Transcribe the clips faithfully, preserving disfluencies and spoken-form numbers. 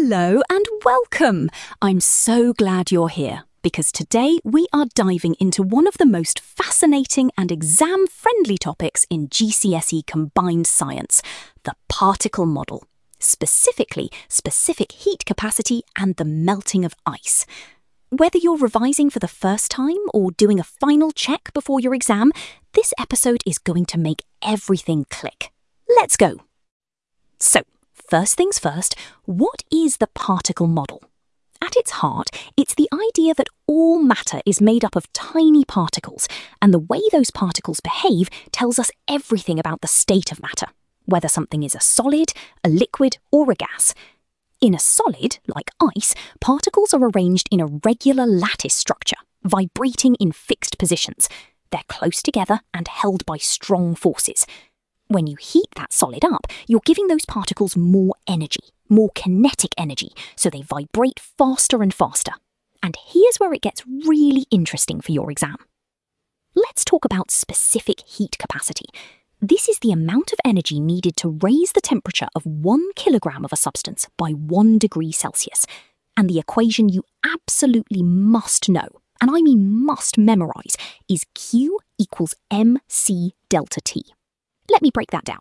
Hello and welcome! I'm so glad you're here because today we are diving into one of the most fascinating and exam-friendly topics in G C S E Combined Science, the particle model, specifically specific heat capacity and the melting of ice. Whether you're revising for the first time or doing a final check before your exam, this episode is going to make everything click. Let's go! So, first things first, what is the particle model? At its heart, it's the idea that all matter is made up of tiny particles, and the way those particles behave tells us everything about the state of matter, whether something is a solid, a liquid, or a gas. In a solid, like ice, particles are arranged in a regular lattice structure, vibrating in fixed positions. They're close together and held by strong forces. When you heat that solid up, you're giving those particles more energy, more kinetic energy, so they vibrate faster and faster. And here's where it gets really interesting for your exam. Let's talk about specific heat capacity. This is the amount of energy needed to raise the temperature of one kilogram of a substance by one degree Celsius. And the equation you absolutely must know, and I mean must memorize, is Q equals mc delta T. Let me break that down.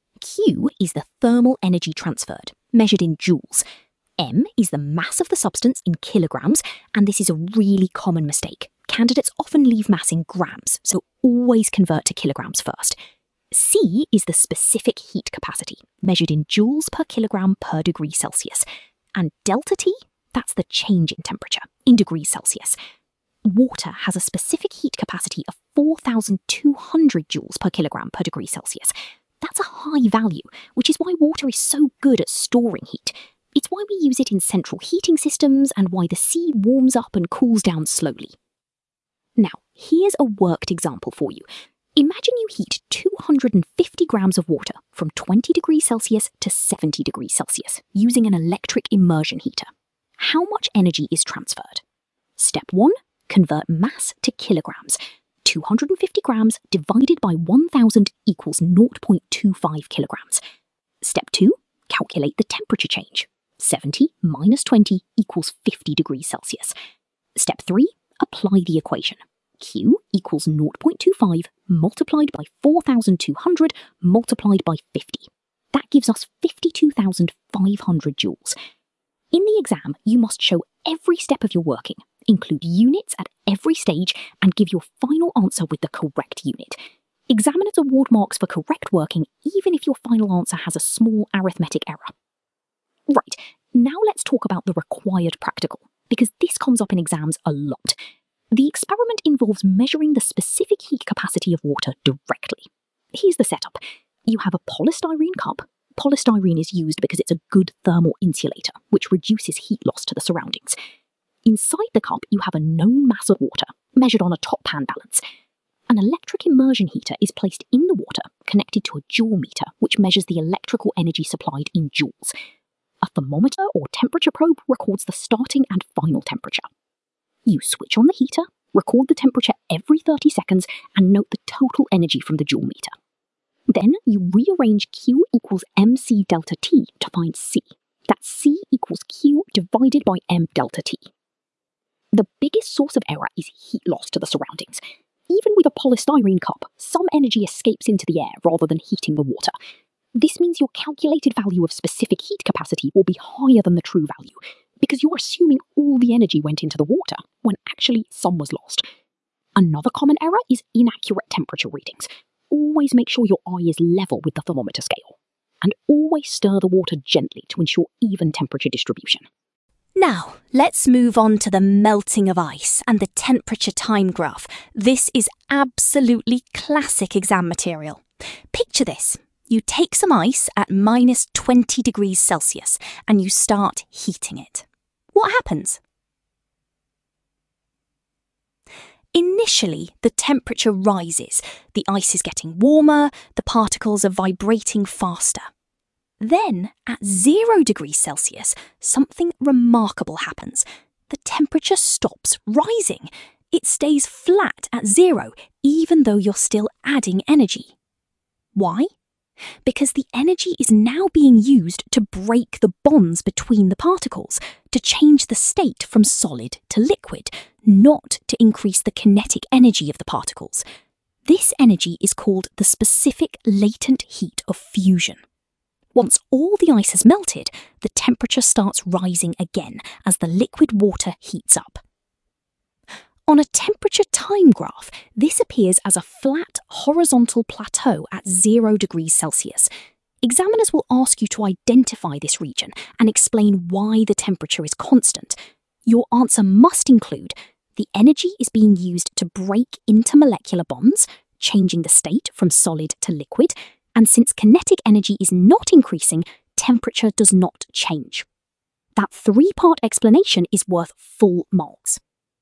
Q is the thermal energy transferred, measured in joules. M is the mass of the substance in kilograms, and this is a really common mistake. Candidates often leave mass in grams, so always convert to kilograms first. C is the specific heat capacity, measured in joules per kilogram per degree Celsius. And delta T, that's the change in temperature, in degrees Celsius. Water has a specific heat capacity of four thousand two hundred joules per kilogram per degree Celsius. That's a high value, which is why water is so good at storing heat. It's why we use it in central heating systems and why the sea warms up and cools down slowly. Now, here's a worked example for you. Imagine you heat two hundred fifty grams of water from twenty degrees Celsius to seventy degrees Celsius using an electric immersion heater. How much energy is transferred? Step one. Convert mass to kilograms. two hundred fifty grams divided by one thousand equals zero point two five kilograms. Step two. Calculate the temperature change. seventy minus twenty equals fifty degrees Celsius. Step three. Apply the equation. Q equals zero point two five multiplied by four thousand two hundred multiplied by fifty. That gives us fifty-two thousand five hundred joules. In the exam, you must show every step of your working, include units at every stage, and give your final answer with the correct unit. Examiners award marks for correct working even if your final answer has a small arithmetic error. Right, now let's talk about the required practical, because this comes up in exams a lot. The experiment involves measuring the specific heat capacity of water directly. Here's the setup. You have a polystyrene cup. Polystyrene is used because it's a good thermal insulator, which reduces heat loss to the surroundings. Inside the cup, you have a known mass of water, measured on a top pan balance. An electric immersion heater is placed in the water, connected to a joule meter, which measures the electrical energy supplied in joules. A thermometer or temperature probe records the starting and final temperature. You switch on the heater, record the temperature every thirty seconds, and note the total energy from the joule meter. Then you rearrange Q equals mc delta T to find C. That's C equals Q divided by m delta T. The biggest source of error is heat loss to the surroundings. Even with a polystyrene cup, some energy escapes into the air rather than heating the water. This means your calculated value of specific heat capacity will be higher than the true value, because you're assuming all the energy went into the water, when actually some was lost. Another common error is inaccurate temperature readings. Always make sure your eye is level with the thermometer scale. And always stir the water gently to ensure even temperature distribution. Now, let's move on to the melting of ice and the temperature time graph. This is absolutely classic exam material. Picture this. You take some ice at minus twenty degrees Celsius and you start heating it. What happens? Initially, the temperature rises. The ice is getting warmer, the particles are vibrating faster. Then, at zero degrees Celsius, something remarkable happens. The temperature stops rising. It stays flat at zero, even though you're still adding energy. Why? Because the energy is now being used to break the bonds between the particles, to change the state from solid to liquid, not to increase the kinetic energy of the particles. This energy is called the specific latent heat of fusion. Once all the ice has melted, the temperature starts rising again as the liquid water heats up. On a temperature time graph, this appears as a flat horizontal plateau at zero degrees Celsius. Examiners will ask you to identify this region and explain why the temperature is constant. Your answer must include the energy is being used to break intermolecular bonds, changing the state from solid to liquid, and since kinetic energy is not increasing, temperature does not change. That three-part explanation is worth full marks.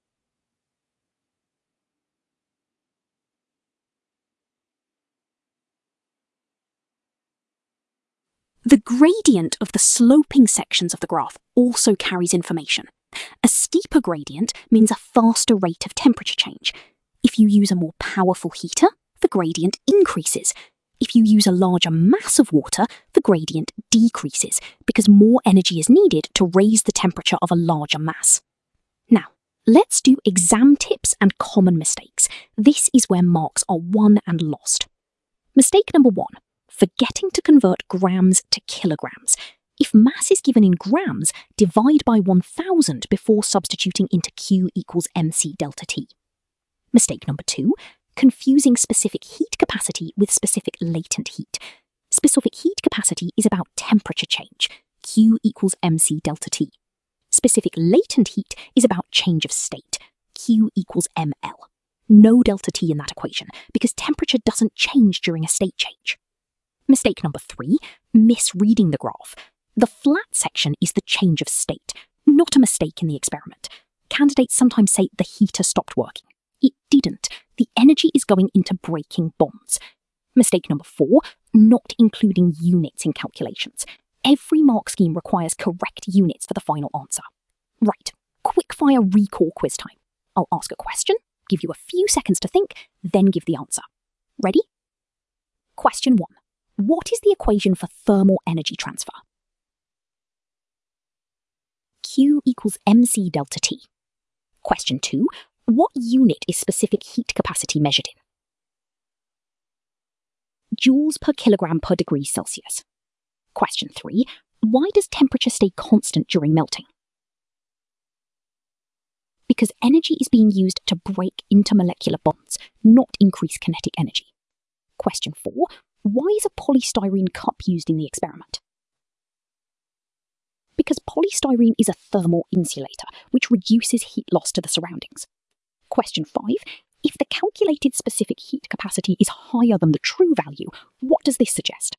The gradient of the sloping sections of the graph also carries information. A steeper gradient means a faster rate of temperature change. If you use a more powerful heater, the gradient increases. If you use a larger mass of water, the gradient decreases because more energy is needed to raise the temperature of a larger mass. Now, let's do exam tips and common mistakes. This is where marks are won and lost. Mistake number one. Forgetting to convert grams to kilograms. If mass is given in grams, divide by one thousand before substituting into Q equals mc delta T. Mistake number two, confusing specific heat capacity with specific latent heat. Specific heat capacity is about temperature change, Q equals mc delta T. Specific latent heat is about change of state, Q equals ml. No delta T in that equation, because temperature doesn't change during a state change. Mistake number three, misreading the graph. The flat section is the change of state, not a mistake in the experiment. Candidates sometimes say the heater stopped working. It didn't. The energy is going into breaking bonds. Mistake number four, not including units in calculations. Every mark scheme requires correct units for the final answer. Right, quickfire recall quiz time. I'll ask a question, give you a few seconds to think, then give the answer. Ready? Question one. What is the equation for thermal energy transfer? Q equals mc delta T. Question two. What unit is specific heat capacity measured in? Joules per kilogram per degree Celsius. Question three. Why does temperature stay constant during melting? Because energy is being used to break intermolecular bonds, not increase kinetic energy. Question four. Why is a polystyrene cup used in the experiment? Because polystyrene is a thermal insulator, which reduces heat loss to the surroundings. Question five. If the calculated specific heat capacity is higher than the true value, what does this suggest?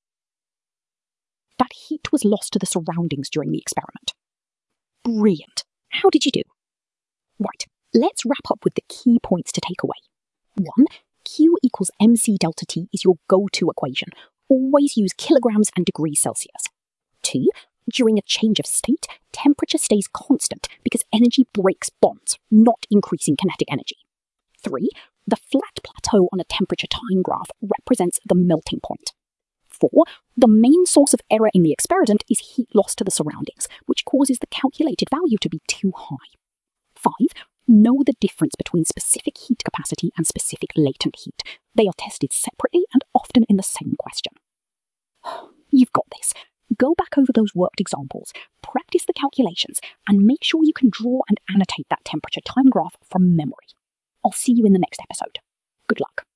That heat was lost to the surroundings during the experiment. Brilliant. How did you do? Right, let's wrap up with the key points to take away. One. Q equals mc delta T is your go-to equation. Always use kilograms and degrees Celsius. Two. During a change of state, temperature stays constant because energy breaks bonds, not increasing kinetic energy. Three. The flat plateau on a temperature time graph represents the melting point. Four. The main source of error in the experiment is heat loss to the surroundings, which causes the calculated value to be too high. Five. Know the difference between specific heat capacity and specific latent heat. They are tested separately and often in the same question. You've got this. Go back over those worked examples, practice the calculations, and make sure you can draw and annotate that temperature time graph from memory. I'll see you in the next episode. Good luck.